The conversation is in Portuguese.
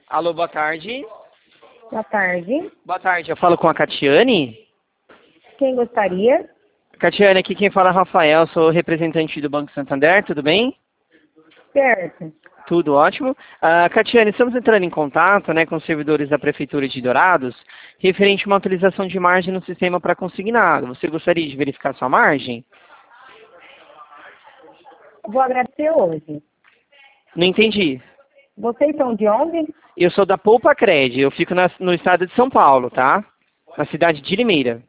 Alô, boa tarde. Boa tarde. Boa tarde, eu falo com a Catiane. Quem gostaria? Catiane, aqui quem fala é Rafael, sou representante do Banco Santander, tudo bem? Certo. Tudo ótimo. Catiane, estamos entrando em contato, com os servidores da Prefeitura de Dourados, referente a uma atualização de margem no sistema para consignado. Você gostaria de verificar sua margem? Vou agradecer hoje. Não entendi. Vocês são de onde? Eu sou da Poupa Cred, eu fico no estado de São Paulo, tá? Na cidade de Limeira.